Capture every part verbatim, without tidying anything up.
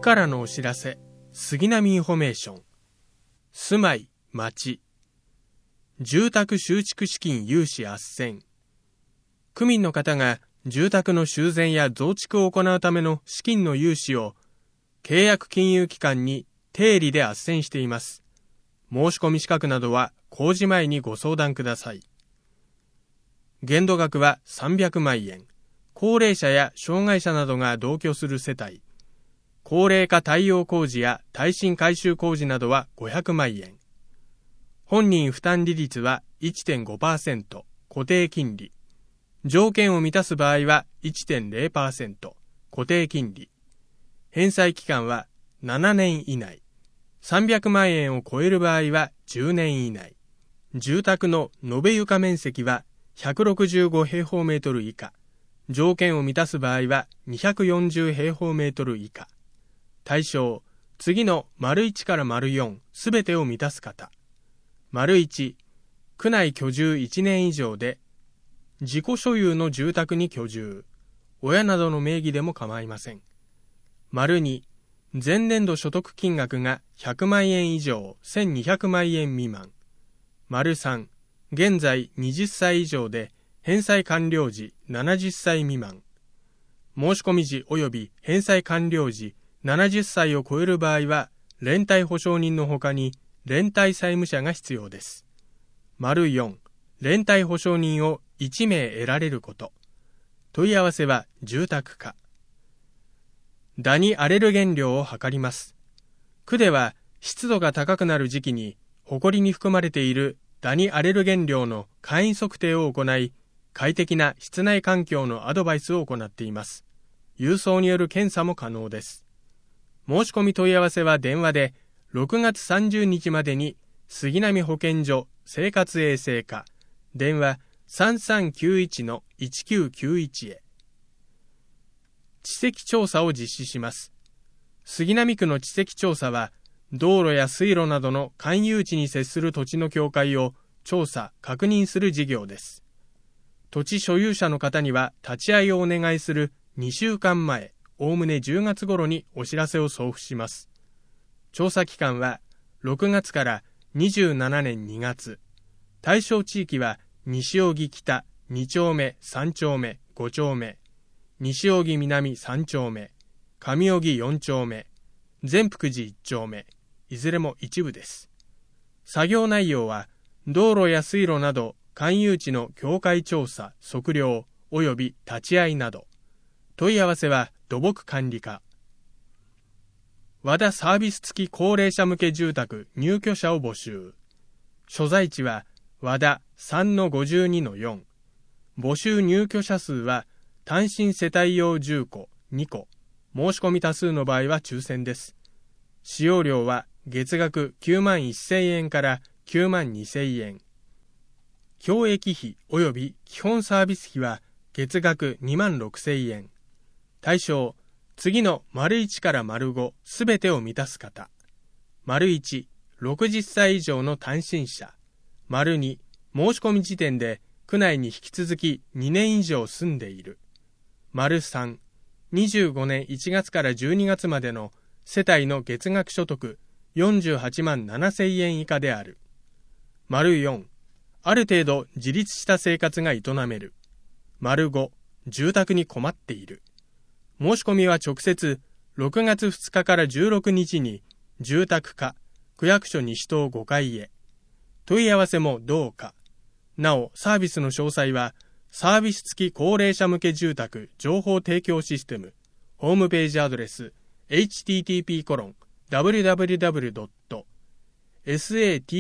からのお知らせ、杉並インフォメーション。住まい、町。住宅修築資金融資斡旋。区民の方が住宅の修繕や増築を行うための資金の融資を契約金融機関に定理で斡旋しています。申し込み資格などは公示前にご相談ください。限度額はさんびゃくまんえん。高齢者や障害者などが同居する世帯。高齢化対応工事や耐震改修工事などはごひゃくまんえん。本人負担利率は いってんごパーセント、固定金利。条件を満たす場合は いってんゼロパーセント、固定金利。返済期間はななねん以内。さんびゃくまんえんを超える場合はじゅうねん以内。住宅の延べ床面積はひゃくろくじゅうごへいほうメートル以下。条件を満たす場合はにひゃくよんじゅうへいほうメートル以下。対象、次の丸いちから丸よんすべてを満たす方。丸いち、区内居住いちねん以上で、自己所有の住宅に居住。親などの名義でも構いません。丸に、前年度所得金額がひゃくまんえん以上せんにひゃくまんえん未満。丸さん、現在はたち以上で返済完了時ななじゅっさい未満。申し込み時及び返済完了時ななじゅっさいを超える場合は連帯保証人のほかに連帯債務者が必要です。丸よん、連帯保証人をいちめい得られること。問い合わせは住宅課。ダニアレルゲン量を測ります。区では湿度が高くなる時期に埃に含まれているダニアレルゲン量の簡易測定を行い、快適な室内環境のアドバイスを行っています。郵送による検査も可能です。申し込み問い合わせは電話でろくがつさんじゅうにちまでに杉並保健所生活衛生課電話 さんさんきゅういちのいちきゅうきゅういち へ。地籍調査を実施します。杉並区の地籍調査は道路や水路などの占有地に接する土地の境界を調査・確認する事業です。土地所有者の方には立ち会いをお願いするにしゅうかんまえ、おおむねじゅうがつ頃にお知らせを送付します。調査期間はろくがつからにじゅうななねんにがつ。対象地域は西荻北にちょうめ、さんちょうめ、ごちょうめ、西荻南さんちょうめ、上荻よんちょうめ、善福寺いっちょうめ、いずれも一部です。作業内容は道路や水路など占有地の境界調査・測量及び立ち会いなど。問い合わせは土木管理課。和田サービス付き高齢者向け住宅入居者を募集。所在地は和田 さんのごじゅうにのよん。募集入居者数は単身世帯用じゅっこにこ。申し込み多数の場合は抽選です。使用料は月額きゅうまんせんえんからきゅうまんにせんえん。教育費及び基本サービス費は月額にまんろくせんえん。対象、次の丸いちから丸ごすべてを満たす方。丸いち、ろくじゅっさい以上の単身者。丸に、申し込み時点で区内に引き続きにねん以上住んでいる。丸さん、にじゅうごねんいちがつからじゅうにがつまでの世帯の月額所得よんじゅうはちまんななせんえん以下である。丸よん、ある程度自立した生活が営める。丸ご、住宅に困っている。申し込みは直接ろくがつふつかからじゅうろくにちに住宅課区役所西棟ごかいへ。問い合わせも同課。なおサービスの詳細はサービス付き高齢者向け住宅情報提供システムホームページアドレス エイチティーティーピーコロンダブリューダブリューダブリュードットサツ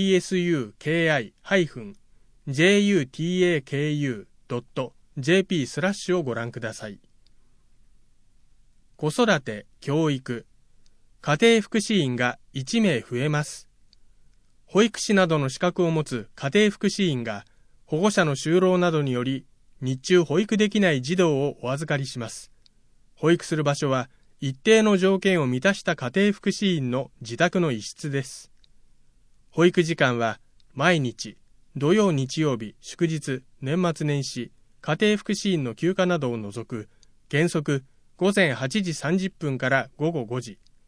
クジェイューティーエーケーユードットジェーピー スラッシュをご覧ください。子育て・教育、家庭福祉員がいちめい増えます。保育士などの資格を持つ家庭福祉員が保護者の就労などにより日中保育できない児童をお預かりします。保育する場所は一定の条件を満たした家庭福祉員の自宅の一室です。保育時間は毎日、土曜日曜日、祝日、年末年始、家庭福祉員の休暇などを除く原則午前はちじさんじゅっぷんから午後ごじ、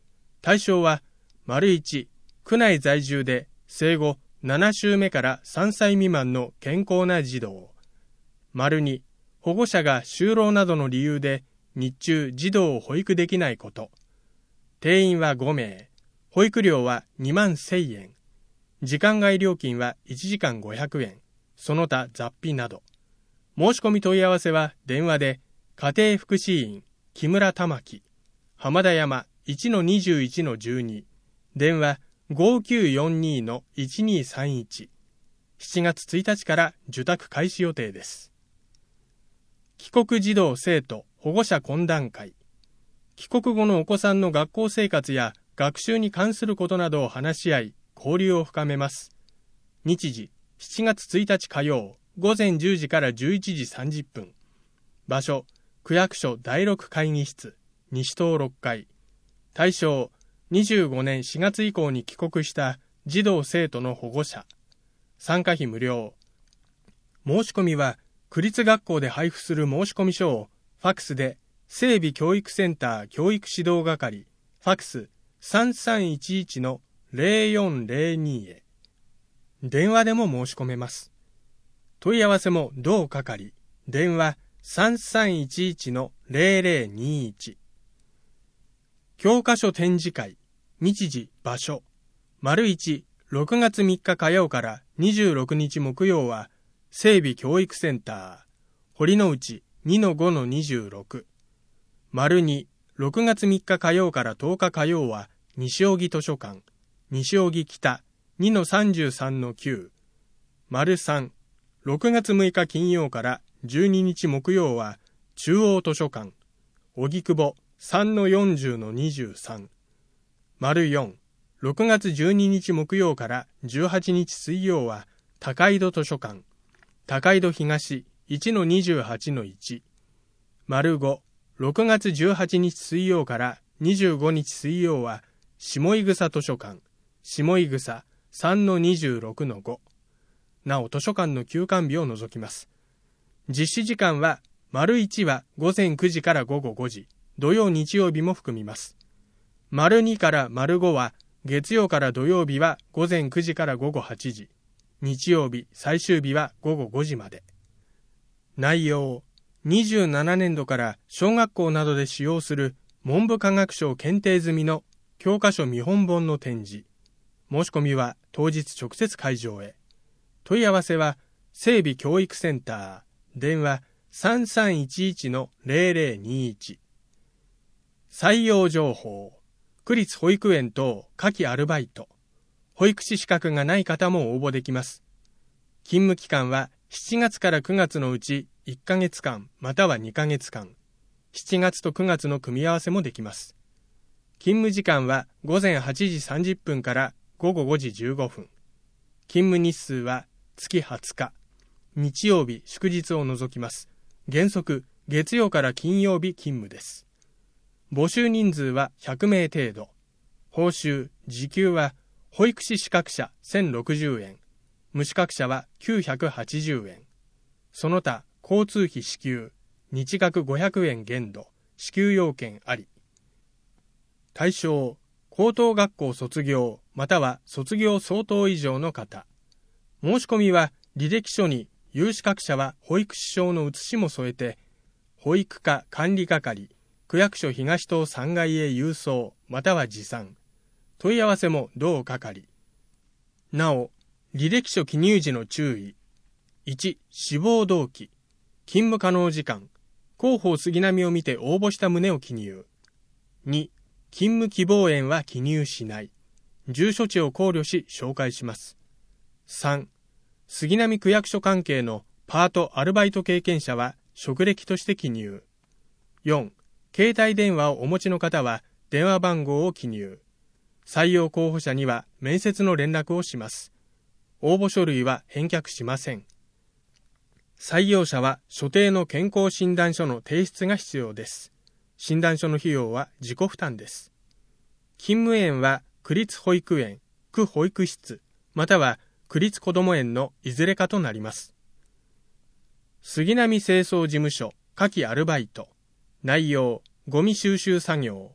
対象は、丸いち、区内在住で生後なな週目からさんさい未満の健康な児童。丸に、保護者が就労などの理由で日中児童を保育できないこと。定員はご名。保育料はにまんせんえん。時間外料金はいちじかんごひゃくえん。その他雑費など。申し込み問い合わせは電話で、家庭福祉院、木村玉木、浜田山 いちのにじゅういちのじゅうに、電話 ごきゅうよんに のいちにさんいち。しちがつついたちから受託開始予定です。帰国児童生徒保護者懇談会。帰国後のお子さんの学校生活や学習に関することなどを話し合い、交流を深めます。日時、しちがつついたち火曜、ごぜんじゅうじからじゅういちじさんじゅっぷん。場所、区役所だいろく会議室、西棟ろっかい。対象、にじゅうごねんしがつ以降に帰国した児童生徒の保護者。参加費無料。申し込みは、区立学校で配布する申込書を、ファクスで、整備教育センター教育指導係、ファクス さんさんいちいち のぜろよんぜろに へ。電話でも申し込めます。問い合わせも同係、電話 さんさんいちいちのぜろぜろにいち。教科書展示会、日時、場所。丸いち、ろくがつみっか火曜からにじゅうろくにち木曜は、整備教育センター、堀之内 にのごのにじゅうろく。丸に、ろくがつみっか火曜からとおか火曜は、西荻図書館、西荻北 にのさんじゅうさんのきゅう。丸さん、ろくがつむいか金曜からじゅうににち木曜は、中央図書館、荻窪 さんのよんじゅうのにじゅうさん。丸よん、ろくがつじゅうににち木曜からじゅうはちにち水曜は、高井戸図書館、高井戸東 いちのにじゅうはちのいち。丸ご、ろくがつじゅうはちにち水曜からにじゅうごにち水曜は、下井草図書館、下井草 さんのにじゅうろくのご。なお図書館の休館日を除きます。実施時間は、丸いちはごぜんくじからごごごじ、土曜日曜日も含みます。丸にから丸ごは、月曜から土曜日はごぜんくじからごごはちじ、日曜日最終日はごごごじまで。内容、にじゅうななねんどから小学校などで使用する文部科学省検定済みの教科書見本本の展示。申し込みは当日直接会場へ。問い合わせは整備教育センター、電話 さんさんいちいちのぜろぜろにいち。採用情報、区立保育園等夏季アルバイト、保育士資格がない方も応募できます。勤務期間はしちがつからくがつのうちいっかげつかんまたはにかげつかん、しちがつとくがつの組み合わせもできます。勤務時間はごぜんはちじさんじゅっぷんからごごごじじゅうごふん。勤務日数は月はつか。日曜日、祝日を除きます。原則、月曜から金曜日勤務です。募集人数はひゃくめい程度。報酬、時給は、保育士資格者せんろくじゅうえん。無資格者はきゅうひゃくはちじゅうえん。その他、交通費支給、日額ごひゃくえん限度、支給要件あり。対象、高等学校卒業、または卒業相当以上の方。申し込みは、履歴書に有資格者は保育士証の写しも添えて、保育課管理係、区役所東棟さんがいへ郵送、または持参。問い合わせも同係。なお、履歴書記入時の注意。いち、志望動機。勤務可能時間。広報杉並を見て応募した旨を記入。に、勤務希望園は記入しない。住所地を考慮し紹介します。さん、杉並区役所関係のパート・アルバイト経験者は職歴として記入。よん、携帯電話をお持ちの方は電話番号を記入。採用候補者には面接の連絡をします。応募書類は返却しません。採用者は所定の健康診断書の提出が必要です。診断書の費用は自己負担です。勤務園は区立保育園、区保育室、または区立こども園のいずれかとなります。杉並清掃事務所夏季アルバイト。内容、ゴミ収集作業。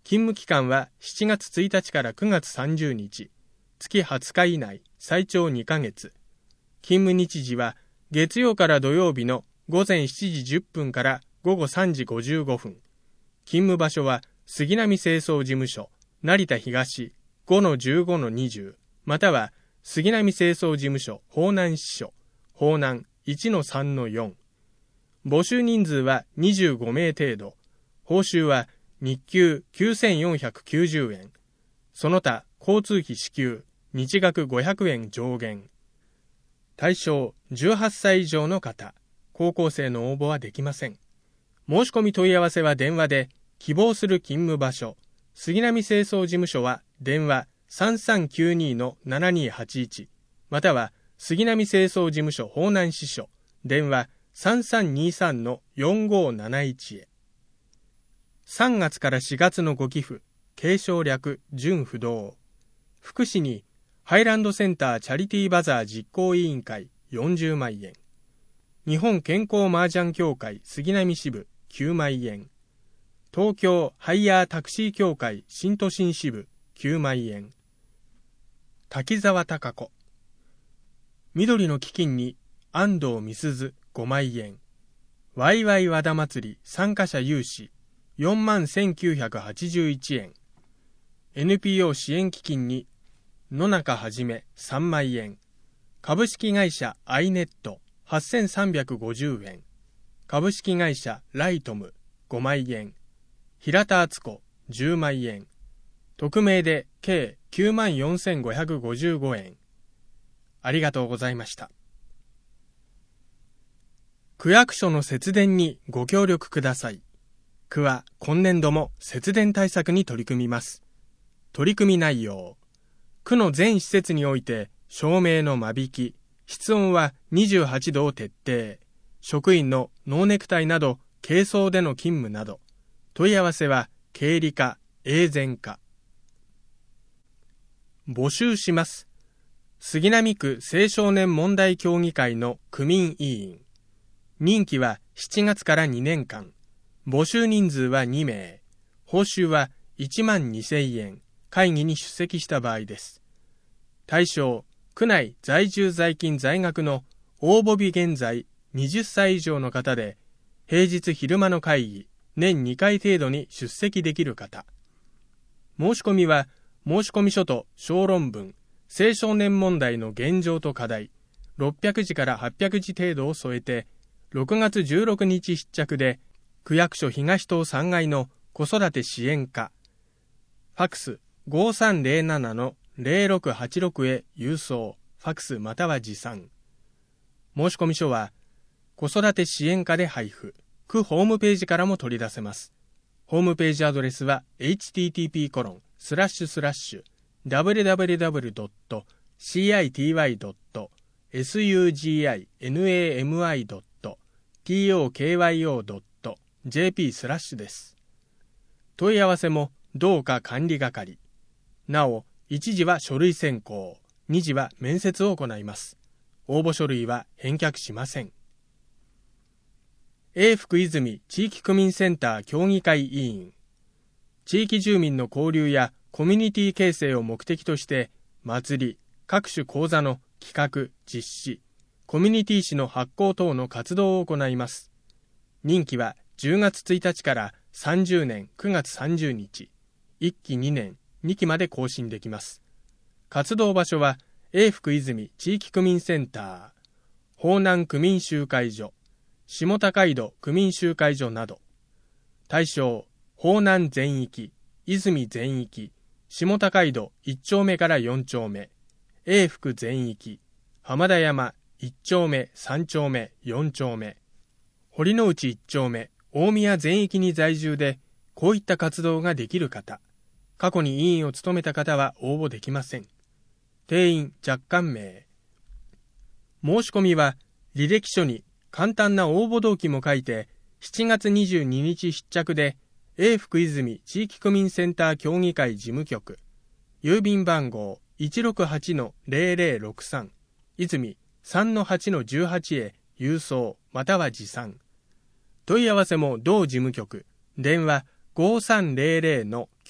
勤務期間はしちがつついたちからくがつさんじゅうにち、月はつか以内、最長にかげつ。勤務日時は月曜から土曜日のごぜんしちじじゅっぷんからごごさんじごじゅうごふん。勤務場所は杉並清掃事務所、成田東 ごのじゅうごのにじゅう、または杉並清掃事務所、方南支所、方南 いちのさんのよん。募集人数はにじゅうごめい程度。報酬は日給きゅうせんよんひゃくきゅうじゅうえん。その他交通費支給、日額ごひゃくえん上限。対象じゅうはっさい以上の方、高校生の応募はできません。申し込み問い合わせは電話で、希望する勤務場所、杉並清掃事務所は電話 さんさんきゅうにのななにはちいち、または杉並清掃事務所方南支所、電話 さんさんにさんのよんごなないち へ。さんがつからしがつのご寄付、継承略準不動。福祉にハイランドセンターチャリティーバザー実行委員会よんじゅうまんえん。日本健康麻雀協会杉並支部きゅうまんえん。東京ハイヤータクシー協会新都心支部きゅうまんえん。滝沢貴子。緑の基金に安藤美鈴ごまんえん。ワイワイ和田祭り参加者有志よんまんせんきゅうひゃくはちじゅういちえん。エヌピーオー 支援基金に野中はじめさんまんえん。株式会社アイネットはっせんさんびゃくごじゅうえん。株式会社ライトムごまんえん。平田敦子じゅうまんえん。匿名で計きゅうまんよんせんごひゃくごじゅうごえん。ありがとうございました。区役所の節電にご協力ください。区は今年度も節電対策に取り組みます。取り組み内容。区の全施設において照明の間引き、室温はにじゅうはちどを徹底。職員のノーネクタイなど軽装での勤務など。問い合わせは経理課、永全課。募集します。杉並区青少年問題協議会の区民委員。任期はしちがつからにねんかん。募集人数はにめい。報酬はいちまんにせんえん。会議に出席した場合です。対象、区内在住在勤在学の応募日現在はたち以上の方で、平日昼間の会議、年にかい程度に出席できる方。申し込みは、申込書と小論文、青少年問題の現状と課題、ろっぴゃくじからはっぴゃくじ程度を添えて、ろくがつじゅうろくにち必着で、区役所東棟さんがいの子育て支援課、ファクスごさんぜろななのぜろろくはちろくへ郵送、ファクスまたは持参。申込書は、子育て支援課で配布、区ホームページからも取り出せます。ホームページアドレスは エイチティーティーピーコロンスラッシュスラッシュダブリュダブリュダブリュドットシーアイティーワイドットエスユージーアイエヌエーエムアイドットティーオーケーワイオードットジェーピー スラッシュです。問い合わせも同課管理係。なお、いちじは書類選考、にじは面接を行います。応募書類は返却しません。永福泉地域区民センター協議会委員。地域住民の交流やコミュニティ形成を目的として、祭り、各種講座の企画、実施、コミュニティ誌の発行等の活動を行います。任期はじゅうがつついたちからさんじゅうねんくがつさんじゅうにち、いっきにねん、にきまで更新できます。活動場所は、永福泉地域区民センター、方南区民集会所、下高井戸区民集会所など。対象、方南全域、泉全域、下高井戸いっちょうめからよんちょうめ、永福全域、浜田山いっちょうめ、さんちょうめ、よんちょうめ、堀之内いっちょうめ、大宮全域に在住で、こういった活動ができる方、過去に委員を務めた方は応募できません。定員若干名。申し込みは、履歴書に簡単な応募動機も書いて、しちがつにじゅうににち必着で、永福泉地域区民センター協議会事務局、郵便番号 いちろくはちのぜろぜろろくさん、泉 さんのはちのじゅうはち へ郵送または持参。問い合わせも同事務局、電話 ごさんぜろぜろのき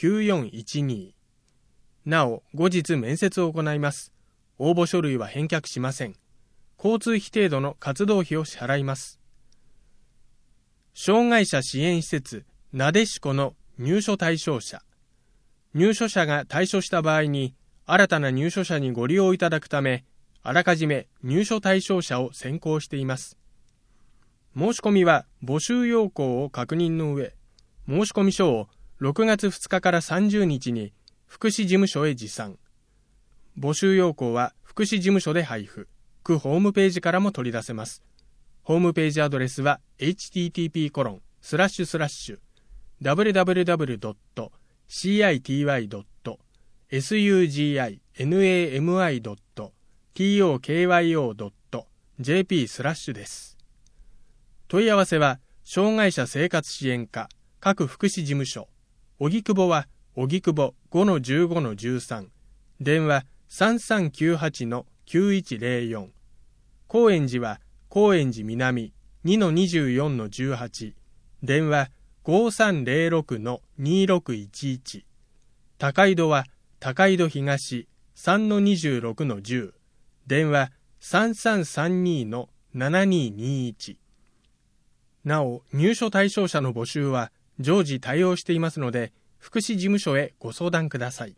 きゅうよんいちに。なお、後日面接を行います。応募書類は返却しません。交通費程度の活動費を支払います。障害者支援施設なでしこの入所対象者。入所者が退所した場合に、新たな入所者にご利用いただくため、あらかじめ入所対象者を選考しています。申し込みは募集要項を確認の上、申込書をろくがつふつかからさんじゅうにちに福祉事務所へ持参。募集要項は福祉事務所で配布。区ホームページからも取り出せます。ホームページアドレスは エイチティーティーピーコロンスラッシュスラッシュダブリューダブリューダブリュードットシーアイティーワイドットエスユージーアイエヌエーエムアイドットティーオーケーワイオードットジェーピースラッシュです。問い合わせは障害者生活支援課各福祉事務所。荻窪は荻窪 ごのじゅうごのじゅうさん。電話 さんさんきゅうはちのきゅういちゼロよん。高円寺は高円寺南 にのにじゅうよんのじゅうはち。電話 ごさんゼロろくのにろくいちいち。高井戸は高井戸東 さんのにじゅうろくのじゅう。電話 さんさんさんにのななににいち。なお、入所対象者の募集は常時対応していますので、福祉事務所へご相談ください。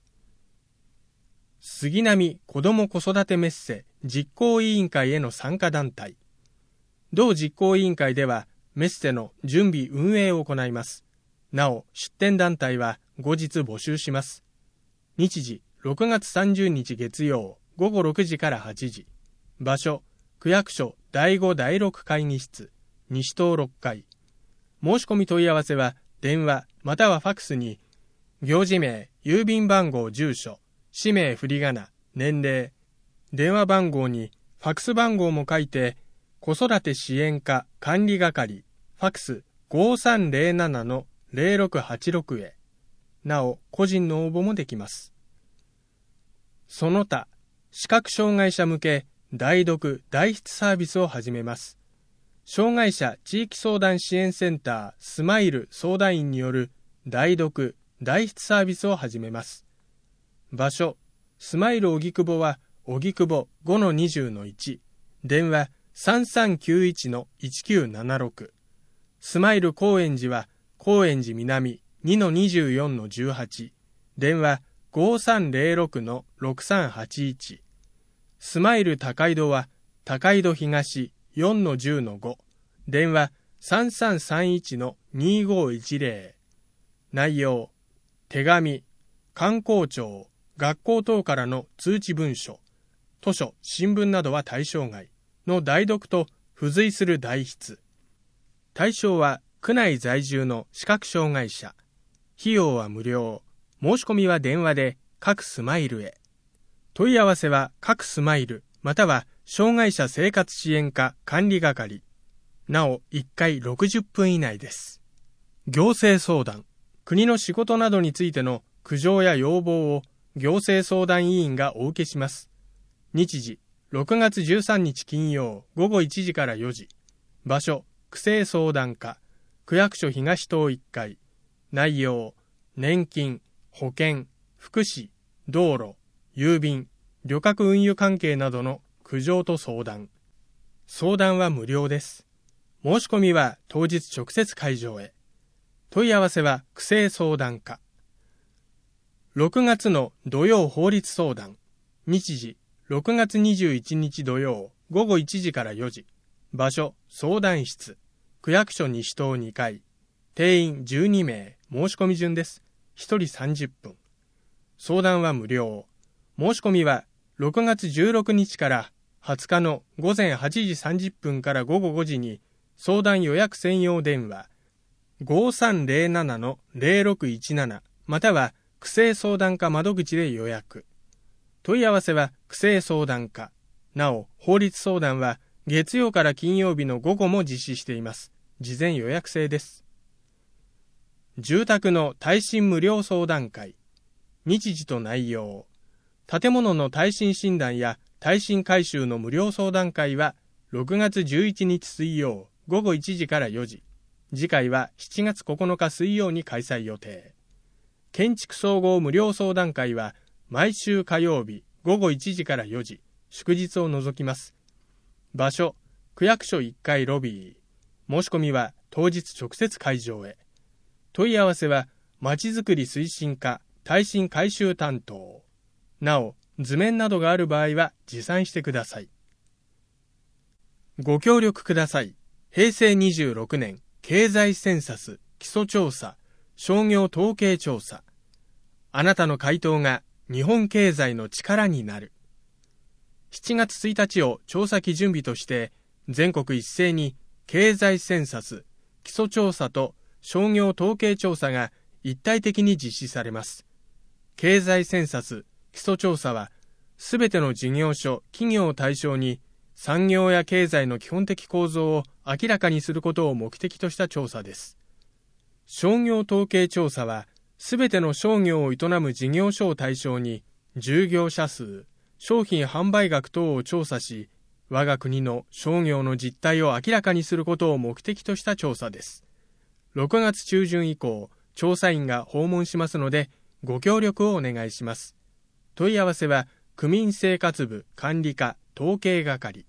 杉並子ども子育てメッセ実行委員会への参加団体。同実行委員会では、メッセの準備運営を行います。なお、出展団体は後日募集します。日時、ろくがつさんじゅうにち月曜、ごごろくじからはちじ。場所、区役所だいごだいろく会議室、西棟ろっかい。申し込み問い合わせは、電話またはファクスに、行事名、郵便番号、住所、氏名、振り仮名、年齢、電話番号にファクス番号も書いて、子育て支援課管理係、ファクス ごさんゼロななのゼロろくはちろく へ。なお、個人の応募もできます。その他、視覚障害者向け代読・代筆サービスを始めます。障害者地域相談支援センタースマイル相談員による代読・代筆サービスを始めます。場所、スマイル荻窪は荻窪 ごのにじゅうのいち。電話 さんさんきゅういちのいちきゅうななろく。スマイル高円寺は高円寺南 にのにじゅうよんのじゅうはち。電話 ごさんゼロろくのろくさんはちいち。スマイル高井戸は高井戸東 よんのじゅうのご。電話 さんさんさんいちのにごいちゼロ。内容、手紙、観光庁、学校等からの通知文書、図書、新聞などは対象外の代読と付随する代筆。対象は区内在住の視覚障害者。費用は無料。申し込みは電話で各スマイルへ。問い合わせは各スマイルまたは障害者生活支援課管理係。なおいっかいろくじゅっぷん以内です。行政相談。国の仕事などについての苦情や要望を行政相談委員がお受けします。日時、ろくがつじゅうさんにち金曜ごごいちじからよじ。場所、区政相談課、区役所東棟いっかい。内容、年金、保険、福祉、道路、郵便、旅客運輸関係などの苦情と相談。相談は無料です。申し込みは当日直接会場へ。問い合わせは区政相談課。ろくがつの土曜法律相談。日時、ろくがつにじゅういちにち土曜ごごいちじからよじ。場所、相談室。区役所西棟にかい。定員じゅうにめい。申し込み順です。ひとりさんじゅっぷん。相談は無料。申し込みはろくがつじゅうろくにちからはつかのごぜんはちじさんじゅっぷんからごごごじに相談予約専用電話 ごさんゼロななのゼロろくいちなな または区政相談課窓口で予約。問い合わせは区政相談課。なお、法律相談は月曜から金曜日の午後も実施しています。事前予約制です。住宅の耐震無料相談会。日時と内容。建物の耐震診断や耐震改修の無料相談会はろくがつじゅういちにち水曜ごごいちじからよじ。次回はしちがつここのか水曜に開催予定。 建築総合無料相談会は毎週火曜日ごごいちじからよじ、祝日を除きます。場所、区役所いっかいロビー。申し込みは当日直接会場へ。問い合わせはまちづくり推進課耐震改修担当。なお、図面などがある場合は持参してください。ご協力ください。へいせいにじゅうろくねん経済センサス基礎調査商業統計調査。あなたの回答が日本経済の力になる。しちがつついたちを調査基準日として全国一斉に経済センサス基礎調査と商業統計調査が一体的に実施されます。経済センサス基礎調査はすべての事業所企業を対象に産業や経済の基本的構造を明らかにすることを目的とした調査です。商業統計調査は、すべての商業を営む事業所を対象に、従業者数、商品販売額等を調査し、我が国の商業の実態を明らかにすることを目的とした調査です。ろくがつちゅうじゅん以降、調査員が訪問しますので、ご協力をお願いします。問い合わせは、区民生活部管理課統計係。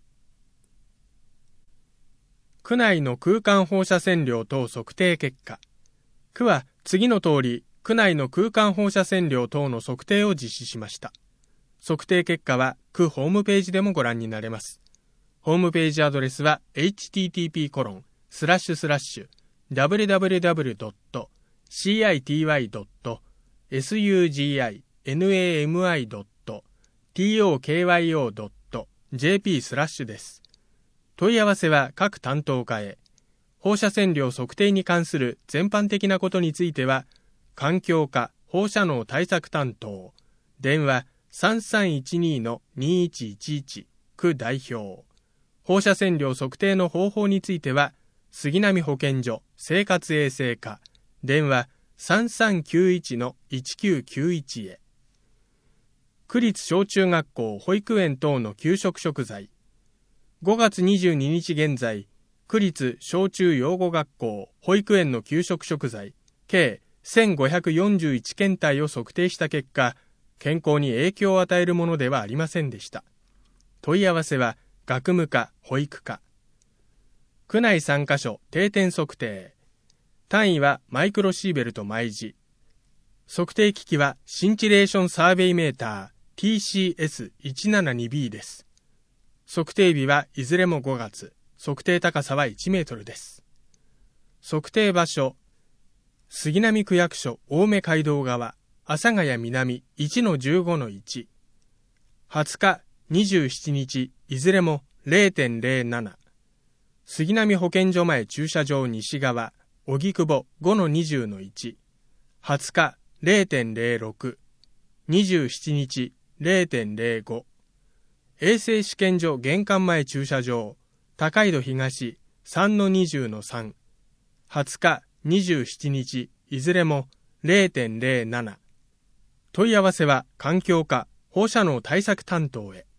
区内の空間放射線量等測定結果。区は次の通り、区内の空間放射線量等の測定を実施しました。測定結果は区ホームページでもご覧になれます。ホームページアドレスは エイチティーティーピーコロンスラッシュスラッシュダブリュダブリュダブリュドットシーアイティーワイドットエスユージーアイエヌエーエムアイドットティーオーケーワイオードットジェーピースラッシュです。問い合わせは各担当課へ。放射線量測定に関する全般的なことについては、環境課放射能対策担当、電話 さんさんいちに のにいちいちいち 区代表。放射線量測定の方法については、杉並保健所生活衛生課、電話 さんさんきゅういち のいちきゅうきゅういち へ。区立小中学校保育園等の給食食材。ごがつにじゅうににち現在、区立小中養護学校保育園の給食食材計せんごひゃくよんじゅういちけんたいを測定した結果、健康に影響を与えるものではありませんでした。問い合わせは学務課保育課。区内さんかしょ定点測定。単位はマイクロシーベルト毎時。測定機器はシンチレーションサーベイメーター ティーシーエスいちななにビー です。測定日はいずれもごがつ、測定高さはいちメートルです。測定場所、杉並区役所青梅街道側、阿佐ヶ谷南 いちのじゅうごのいち。はつか、にじゅうしちにち、いずれも れいてんれいなな。杉並保健所前駐車場西側、荻窪 ごのにじゅうのいち。はつか、れいてんれいろく。にじゅうしちにち、れいてんれいご。衛生試験所玄関前駐車場、高井戸東 さんのにじゅうのさん。はつか、にじゅうしちにち、いずれも れいてんれいなな。問い合わせは環境課放射能対策担当へ。